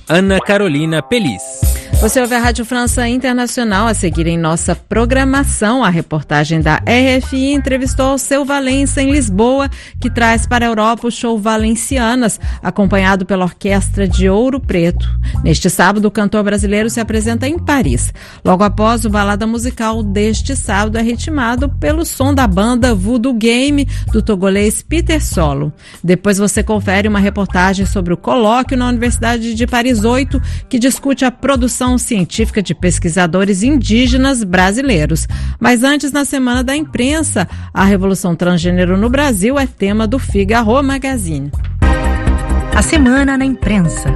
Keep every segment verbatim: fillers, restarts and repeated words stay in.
Ana Carolina Pelis. Você ouve a Rádio França Internacional. A seguir em nossa programação, a reportagem da R F I entrevistou o Seu Valença em Lisboa, que traz para a Europa o show Valencianas, acompanhado pela Orquestra de Ouro Preto. Neste sábado, o cantor brasileiro se apresenta em Paris. Logo após, o balada musical deste sábado é ritmado pelo som da banda Voodoo Game, do togolês Peter Solo. Depois você confere uma reportagem sobre o colóquio na Universidade de Paris oito, que discute a produção científica de pesquisadores indígenas brasileiros. Mas antes, na Semana da Imprensa, a Revolução Transgênero no Brasil é tema do Figaro Magazine. A Semana na Imprensa.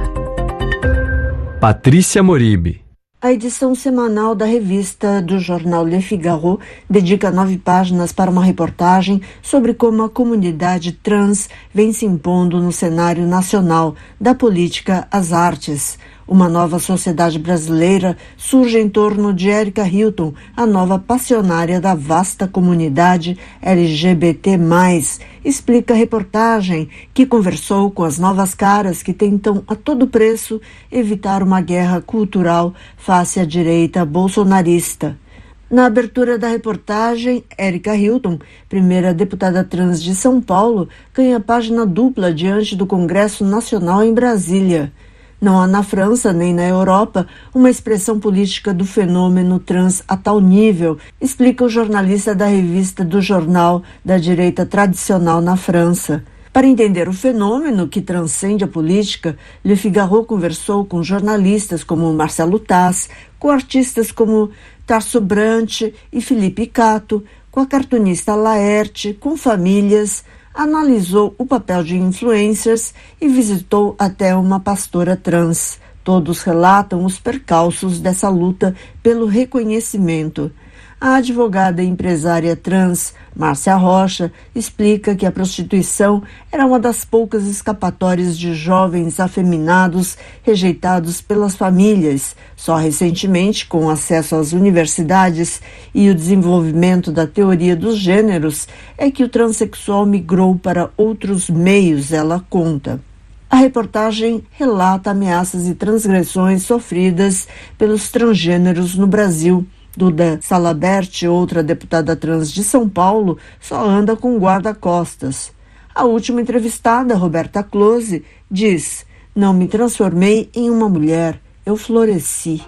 Patrícia Moribe. A edição semanal da revista do jornal Le Figaro dedica nove páginas para uma reportagem sobre como a comunidade trans vem se impondo no cenário nacional, da política às artes. Uma nova sociedade brasileira surge em torno de Erika Hilton, a nova passionária da vasta comunidade L G B T mais, explica a reportagem, que conversou com as novas caras que tentam a todo preço evitar uma guerra cultural face à direita bolsonarista. Na abertura da reportagem, Erika Hilton, primeira deputada trans de São Paulo, ganha página dupla diante do Congresso Nacional em Brasília. Não há na França nem na Europa uma expressão política do fenômeno trans a tal nível, explica o jornalista da revista do jornal da direita tradicional na França. Para entender o fenômeno que transcende a política, Le Figaro conversou com jornalistas como Marcelo Taz, com artistas como Tarso Brant e Felipe Cato, com a cartunista Laerte, com famílias, analisou o papel de influencers e visitou até uma pastora trans. Todos relatam os percalços dessa luta pelo reconhecimento. A advogada e empresária trans, Márcia Rocha, explica que a prostituição era uma das poucas escapatórias de jovens afeminados rejeitados pelas famílias. Só recentemente, com o acesso às universidades e o desenvolvimento da teoria dos gêneros, é que o transexual migrou para outros meios, ela conta. A reportagem relata ameaças e transgressões sofridas pelos transgêneros no Brasil. Duda Salabert, outra deputada trans de São Paulo, só anda com guarda-costas. A última entrevistada, Roberta Close, diz: "Não me transformei em uma mulher, eu floresci."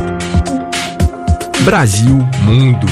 Brasil Mundo.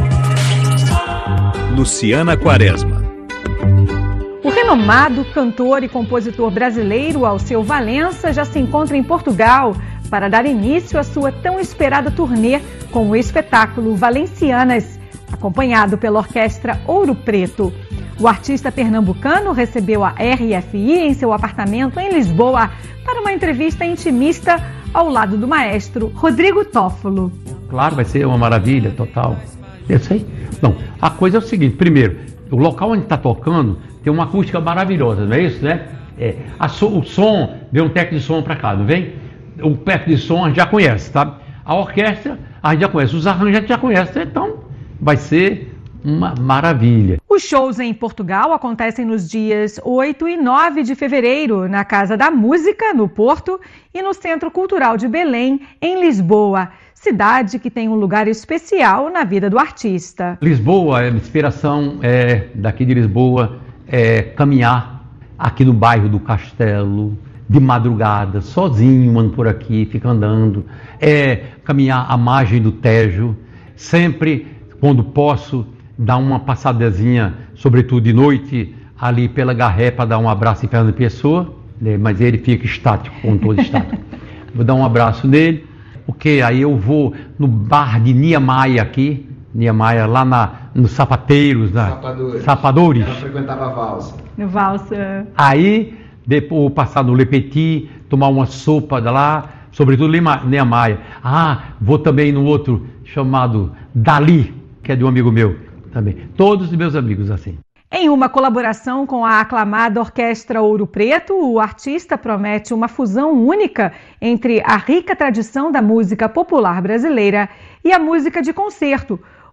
Luciana Quaresma. O renomado cantor e compositor brasileiro Alceu Valença já se encontra em Portugal para dar início à sua tão esperada turnê com o espetáculo Valencianas, acompanhado pela Orquestra Ouro Preto. O artista pernambucano recebeu a R F I em seu apartamento em Lisboa para uma entrevista intimista ao lado do maestro Rodrigo Toffolo. Claro, vai ser uma maravilha total. Eu sei. Não, a coisa é o seguinte: primeiro, o local onde está tocando tem uma acústica maravilhosa, não é isso, né? É, a so, o som, vem um técnico de som para cá, não vem? O técnico de som a gente já conhece, tá? A orquestra a gente já conhece, os arranjos a gente já conhece, então vai ser uma maravilha. Os shows em Portugal acontecem nos dias oito e nove de fevereiro, na Casa da Música, no Porto, e no Centro Cultural de Belém, em Lisboa, cidade que tem um lugar especial na vida do artista. Lisboa, a inspiração é, daqui de Lisboa é caminhar aqui no bairro do Castelo, de madrugada, sozinho, ando por aqui, fica andando, é caminhar à margem do Tejo, sempre, quando posso, dar uma passadazinha, sobretudo de noite, ali pela Garré, para dar um abraço em Fernando Pessoa, né? Mas ele fica estático, com todo estático. Vou dar um abraço nele, porque aí eu vou no bar de Niemeyer aqui, Niemeyer, lá na, nos Sapateiros, na Sapadores. Sapadores. Ela frequentava a valsa. No Valsa. Aí, depois passar no Le Petit, tomar uma sopa lá, sobretudo Niemeyer. Ah, vou também no outro chamado Dali, que é de um amigo meu também. Todos os meus amigos assim. Em uma colaboração com a aclamada Orquestra Ouro Preto, o artista promete uma fusão única entre a rica tradição da música popular brasileira e a música de concerto,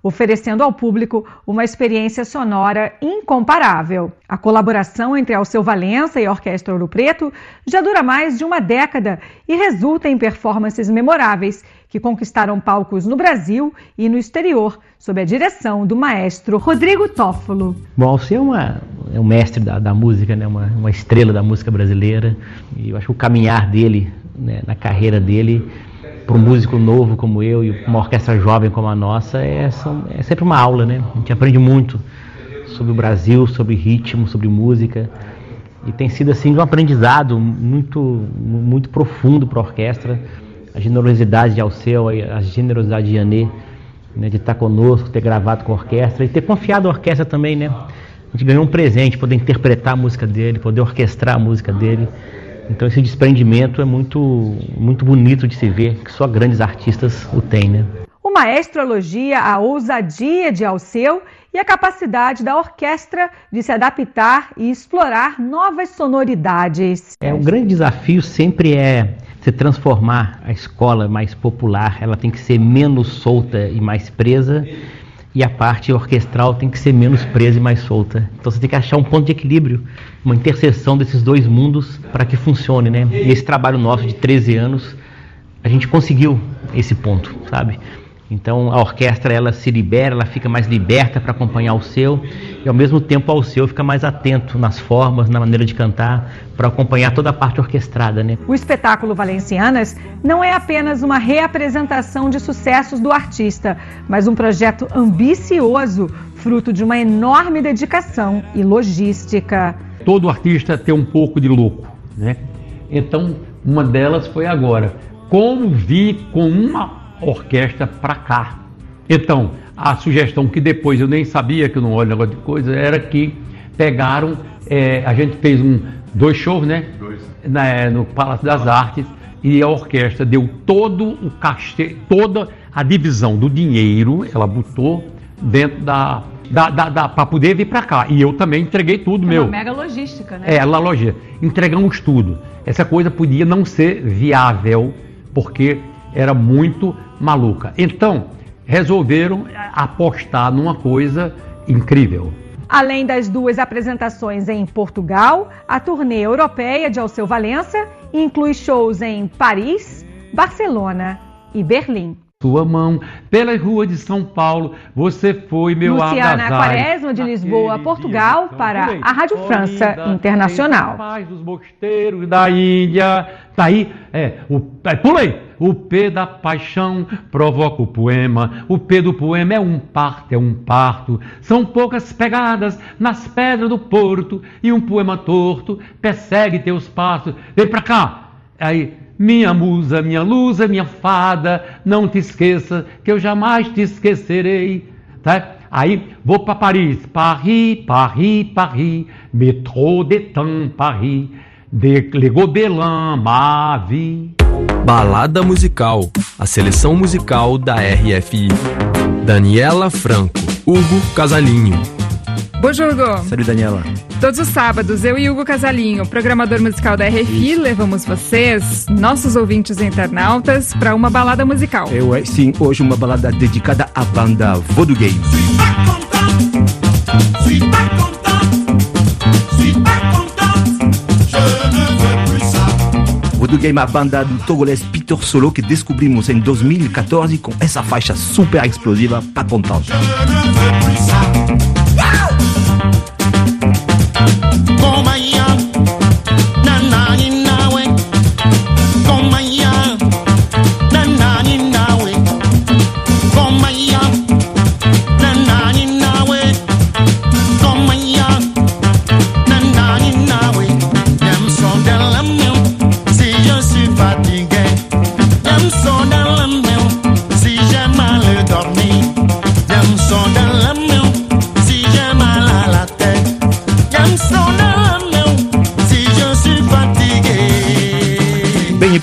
oferecendo ao público uma experiência sonora incomparável. A colaboração entre Alceu Valença e a Orquestra Ouro Preto já dura mais de uma década e resulta em performances memoráveis que conquistaram palcos no Brasil e no exterior, sob a direção do maestro Rodrigo Toffolo. Bom, Alceu é, uma, é um mestre da, da música, né? uma, uma estrela da música brasileira, e eu acho que o caminhar dele, né, na carreira dele, para um músico novo como eu e uma orquestra jovem como a nossa, é, são, é sempre uma aula, né? A gente aprende muito sobre o Brasil, sobre ritmo, sobre música, e tem sido assim um aprendizado muito, muito profundo para a orquestra. A generosidade de Alceu, a generosidade de Yanê, né, de estar conosco, ter gravado com a orquestra e ter confiado a orquestra também, né? A gente ganhou um presente, poder interpretar a música dele, poder orquestrar a música dele. Então esse desprendimento é muito, muito bonito de se ver, que só grandes artistas o têm, né? O maestro elogia a ousadia de Alceu e a capacidade da orquestra de se adaptar e explorar novas sonoridades. É, o grande desafio sempre é se transformar a escola mais popular, ela tem que ser menos solta e mais presa, e a parte orquestral tem que ser menos presa e mais solta. Então você tem que achar um ponto de equilíbrio, uma interseção desses dois mundos para que funcione, né? E esse trabalho nosso de treze anos, a gente conseguiu esse ponto, sabe? Então a orquestra, ela se libera, ela fica mais liberta para acompanhar o Alceu, e ao mesmo tempo o Alceu fica mais atento nas formas, na maneira de cantar, para acompanhar toda a parte orquestrada, né? O espetáculo Valencianas não é apenas uma reapresentação de sucessos do artista, mas um projeto ambicioso, fruto de uma enorme dedicação e logística. Todo artista tem um pouco de louco, né? Então, uma delas foi agora, como vir com uma orquestra para cá. Então, a sugestão que depois eu nem sabia, que eu não olho negócio de coisa, era que pegaram, é, a gente fez um, dois shows, né? Dois. Na, no Palácio das Artes, e a orquestra deu todo o cachê, toda a divisão do dinheiro, ela botou dentro da, da, da, da para poder vir para cá. E eu também entreguei tudo, é meu. Uma mega logística, né? É, lá logística. Entregamos tudo. Essa coisa podia não ser viável, porque era muito maluca. Então, resolveram apostar numa coisa incrível. Além das duas apresentações em Portugal, a turnê europeia de Alceu Valença inclui shows em Paris, Barcelona e Berlim. Sua mão pelas ruas de São Paulo, você foi meu Luciana Quaresma, de Lisboa, Portugal, para a Rádio França Internacional. Paz dos mosteiros da Índia. Tá aí, é, o, é, pulei. O P da paixão provoca o poema. O P do poema é um parto, é um parto. São poucas pegadas nas pedras do porto, e um poema torto persegue teus passos. Vem pra cá. Aí, minha musa, minha luz, minha fada, não te esqueça que eu jamais te esquecerei. Tá? Aí vou para Paris, Paris, Paris, Paris, metrô de temps, Paris, de Le Gobelin, ma vie. Balada musical, a seleção musical da R F I. Daniela Franco, Hugo Casalinho. Bonjour, Hugo. Salut, Daniela. Todos os sábados, eu e Hugo Casalinho, programador musical da R F I, levamos vocês, nossos ouvintes e internautas, para uma balada musical. Eu, é, sim, hoje uma balada dedicada à banda Vodou Game. Vodou Game, a banda do togolês Peter Solo, que descobrimos em dois mil e quatorze com essa faixa super explosiva, Pas Content. Si j'ai mal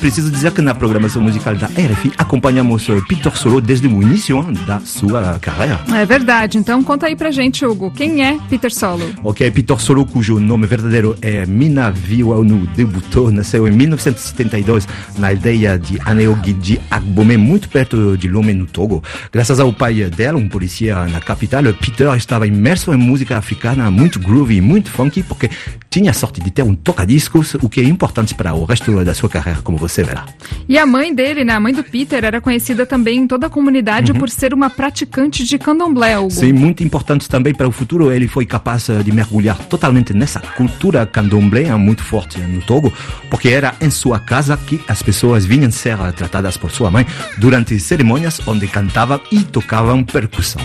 preciso dizer que na programação musical da R F I acompanhamos Peter Solo desde o início da sua carreira. É verdade, então conta aí pra gente, Hugo, quem é Peter Solo? Ok, Peter Solo, cujo nome verdadeiro é Mina Viwanu, debutou, nasceu em mil novecentos e setenta e dois na aldeia de Aneogidi Agbome, muito perto de Lomé, no Togo. Graças ao pai dela, um polícia na capital, Peter estava imerso em música africana muito groovy, muito funky, porque tinha a sorte de ter um toca-discos, o que é importante para o resto da sua carreira, como você verá. E a mãe dele, né, a mãe do Peter, era conhecida também em toda a comunidade uhum. por ser uma praticante de candomblé, Hugo. Sim, muito importante também para o futuro. Ele foi capaz de mergulhar totalmente nessa cultura candomblé, muito forte no Togo, porque era em sua casa que as pessoas vinham ser tratadas por sua mãe durante cerimônias onde cantavam e tocavam percussão.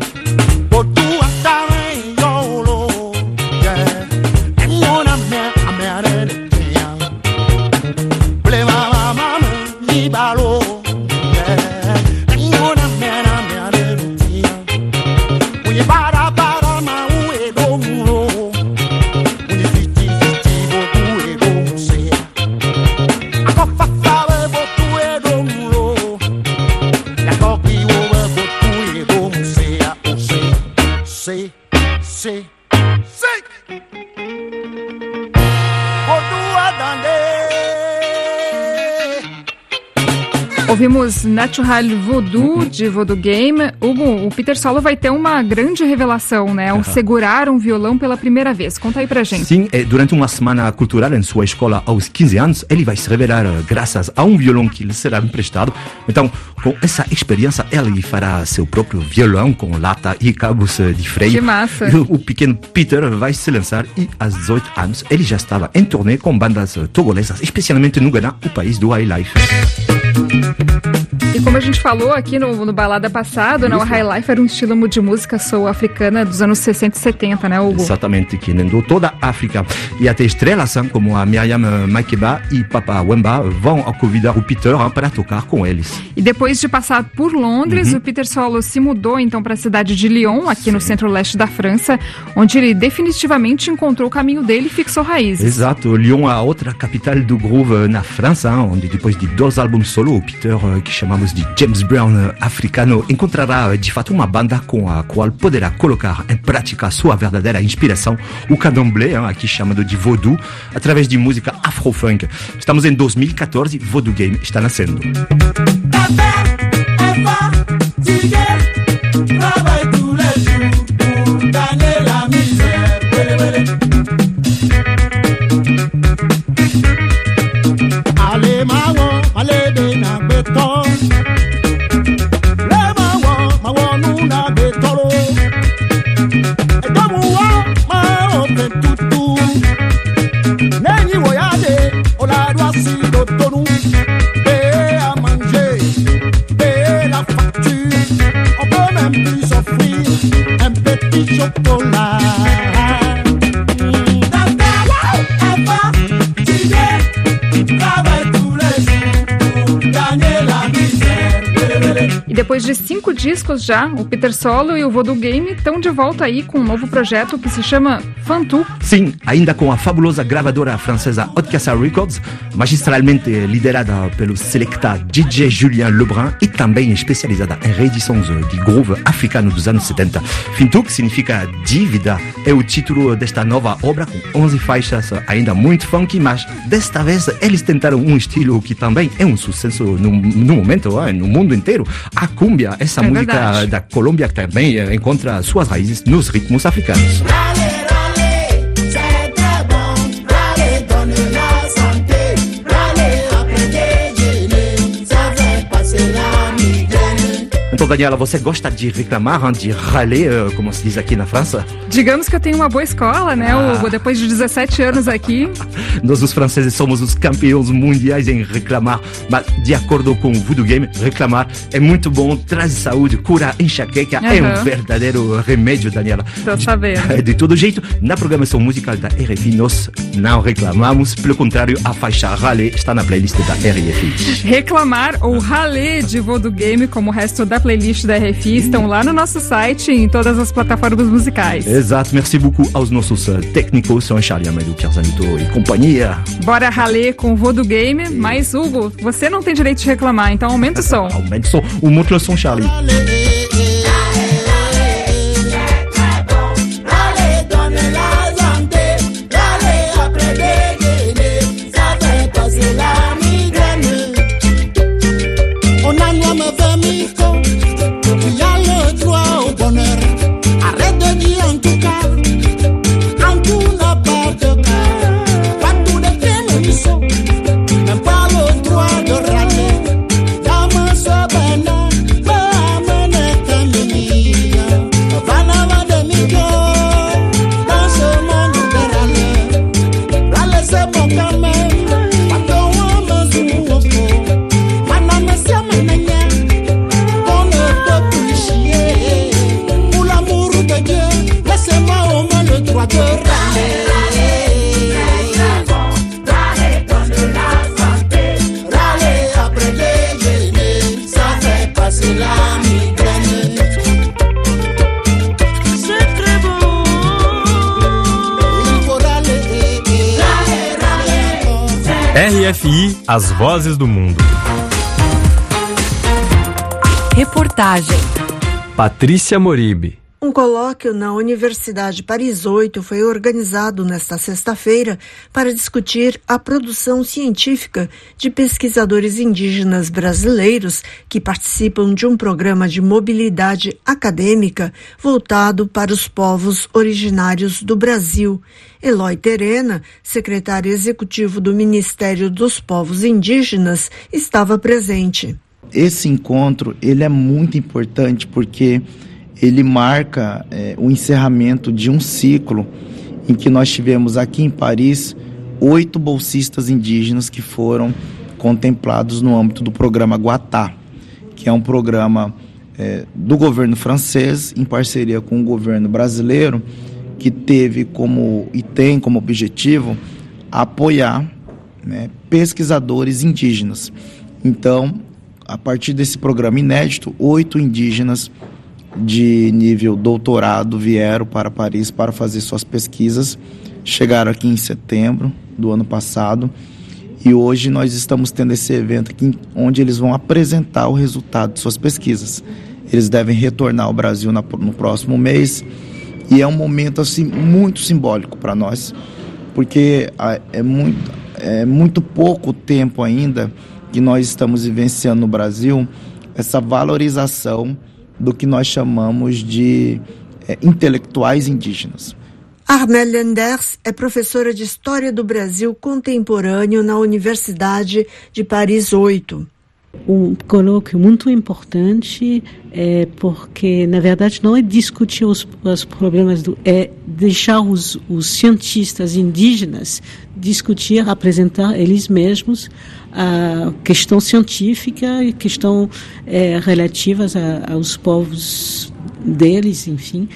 Ouvimos Natural Voodoo, de Voodoo Game. Hugo, o Peter Solo vai ter uma grande revelação, né? Ao uhum. segurar um violão pela primeira vez. Conta aí pra gente. Sim, durante uma semana cultural em sua escola aos quinze anos, ele vai se revelar graças a um violão que lhe será emprestado. Então, com essa experiência, ele fará seu próprio violão com lata e cabos de freio. Que massa! O pequeno Peter vai se lançar e, aos dezoito anos, ele já estava em turnê com bandas togolesas, especialmente no Ghana, o país do High Life. E como a gente falou aqui no, no Balada passado, né, o High Life era um estilo de música soul africana dos anos sessenta e setenta, né, Hugo? Exatamente, que inundou toda a África. E até estrelas como a Miriam Makeba e Papa Wemba vão convidar o Peter para tocar com eles. E depois de passar por Londres, uhum. o Peter Solo se mudou então para a cidade de Lyon, aqui Sim. no centro-leste da França, onde ele definitivamente encontrou o caminho dele e fixou raízes. Exato, Lyon, a outra capital do groove na França, onde depois de dois álbuns solo, o Peter, que chamamos de James Brown africano, encontrará de fato uma banda com a qual poderá colocar em prática sua verdadeira inspiração, o candomblé, aqui chamado de voodoo, através de música afro-funk. Estamos em dois mil e catorze, Voodoo Game está nascendo. E depois de cinco discos já, o Peter Solo e o Voodoo Game estão de volta aí com um novo projeto que se chama Fantu. Sim, ainda com a fabulosa gravadora francesa Haute-Casa Records, magistralmente liderada pelo selecta D J Julien Lebrun e também especializada em reedições de groove africano dos anos setenta. Fantu, que significa dívida, é o título desta nova obra com onze faixas ainda muito funky, mas desta vez eles tentaram um estilo que também é um sucesso no, no momento, no mundo inteiro. A cumbia, essa é música verdade. Da Colômbia que também encontra suas raízes nos ritmos africanos. Então, Daniela, você gosta de reclamar, de râler, como se diz aqui na França? Digamos que eu tenho uma boa escola, né, ah. Hugo? Depois de dezessete anos aqui. Nós, os franceses, somos os campeões mundiais em reclamar. Mas, de acordo com o Voodoo Game, reclamar é muito bom, traz saúde, cura enxaqueca, uhum. é um verdadeiro remédio, Daniela. Tô sabendo. De, de todo jeito, na programação musical da R F I, nós não reclamamos. Pelo contrário, a faixa râler está na playlist da R F I. Reclamar ou râler de Voodoo Game, como o resto da playlist, playlists da R F I estão lá no nosso site e em todas as plataformas musicais. Exato, merci beaucoup aos nossos uh, técnicos, São Charlie Amadou, Pierre Zanito e companhia. Bora raler com o Voodoo Game, mas Hugo, você não tem direito de reclamar, então aumenta o som. Aumenta o som, o montre o som, Charlie. R F I, as vozes do mundo. Reportagem. Patrícia Moribe. Um colóquio na Universidade Paris oito foi organizado nesta sexta-feira para discutir a produção científica de pesquisadores indígenas brasileiros que participam de um programa de mobilidade acadêmica voltado para os povos originários do Brasil. Eloy Terena, secretário executivo do Ministério dos Povos Indígenas, estava presente. Esse encontro ele é muito importante porque ele marca é, o encerramento de um ciclo em que nós tivemos aqui em Paris oito bolsistas indígenas que foram contemplados no âmbito do programa Guatá, que é um programa é, do governo francês em parceria com o governo brasileiro, que teve como e tem como objetivo apoiar, né, pesquisadores indígenas. Então, a partir desse programa inédito, oito indígenas de nível doutorado vieram para Paris para fazer suas pesquisas, chegaram aqui em setembro do ano passado e hoje nós estamos tendo esse evento aqui onde eles vão apresentar o resultado de suas pesquisas. Eles devem retornar ao Brasil na, no próximo mês e é um momento assim muito simbólico para nós, porque é muito, é muito pouco tempo ainda que nós estamos vivenciando no Brasil essa valorização do que nós chamamos de é, intelectuais indígenas. Armelle Lenders é professora de História do Brasil Contemporâneo na Universidade de Paris oito. Um colóquio muito importante é porque, na verdade, não é discutir os, os problemas, do, é deixar os, os cientistas indígenas discutir, apresentar eles mesmos a questão científica e questão é, relativas a, aos povos deles, enfim.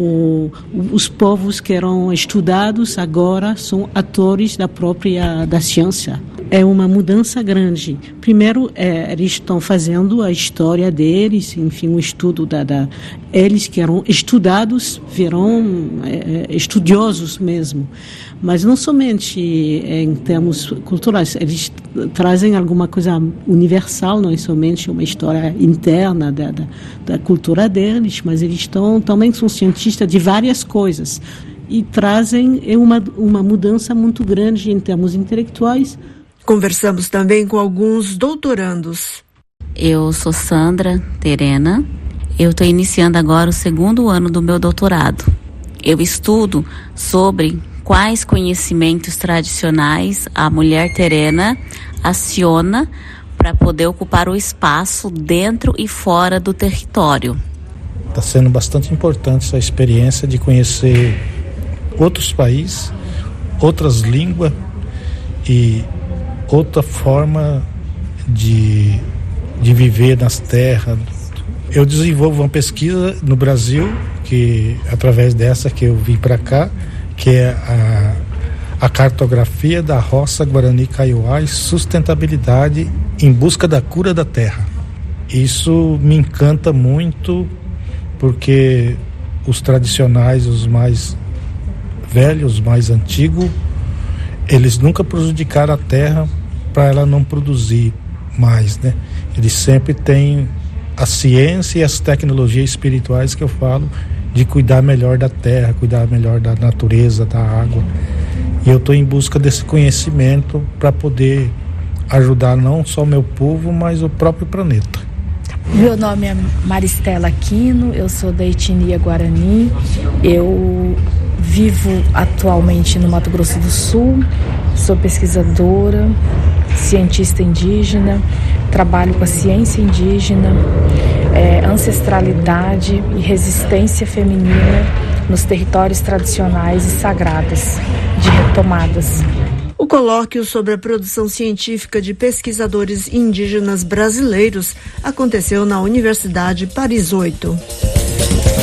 O, os povos que eram estudados agora são atores da própria da ciência. É uma mudança grande. Primeiro, é, eles estão fazendo a história deles, enfim, um estudo da, da eles que eram estudados virão é, estudiosos mesmo. Mas não somente em termos culturais, eles trazem alguma coisa universal, não é somente uma história interna da, da, da cultura deles, mas eles estão, também são cientistas de várias coisas e trazem uma, uma mudança muito grande em termos intelectuais. Conversamos também com alguns doutorandos. Eu sou Sandra Terena, eu estou iniciando agora o segundo ano do meu doutorado. Eu estudo sobre quais conhecimentos tradicionais a mulher terena aciona para poder ocupar o espaço dentro e fora do território. Está sendo bastante importante essa experiência de conhecer outros países, outras línguas e outra forma de, de viver nas terras. Eu desenvolvo uma pesquisa no Brasil, que através dessa que eu vim para cá, que é a, a cartografia da roça Guarani Kaiowá e sustentabilidade em busca da cura da terra. Isso me encanta muito, porque os tradicionais, os mais velhos, os mais antigos, eles nunca prejudicaram a terra para ela não produzir mais, né? Eles sempre têm a ciência e as tecnologias espirituais que eu falo, de cuidar melhor da terra, cuidar melhor da natureza, da água. E eu estou em busca desse conhecimento para poder ajudar não só o meu povo, mas o próprio planeta. Meu nome é Maristela Aquino, eu sou da etnia Guarani, eu vivo atualmente no Mato Grosso do Sul, sou pesquisadora, cientista indígena, trabalho com a ciência indígena, é, ancestralidade e resistência feminina nos territórios tradicionais e sagrados de retomadas. O colóquio sobre a produção científica de pesquisadores indígenas brasileiros aconteceu na Universidade Paris oito.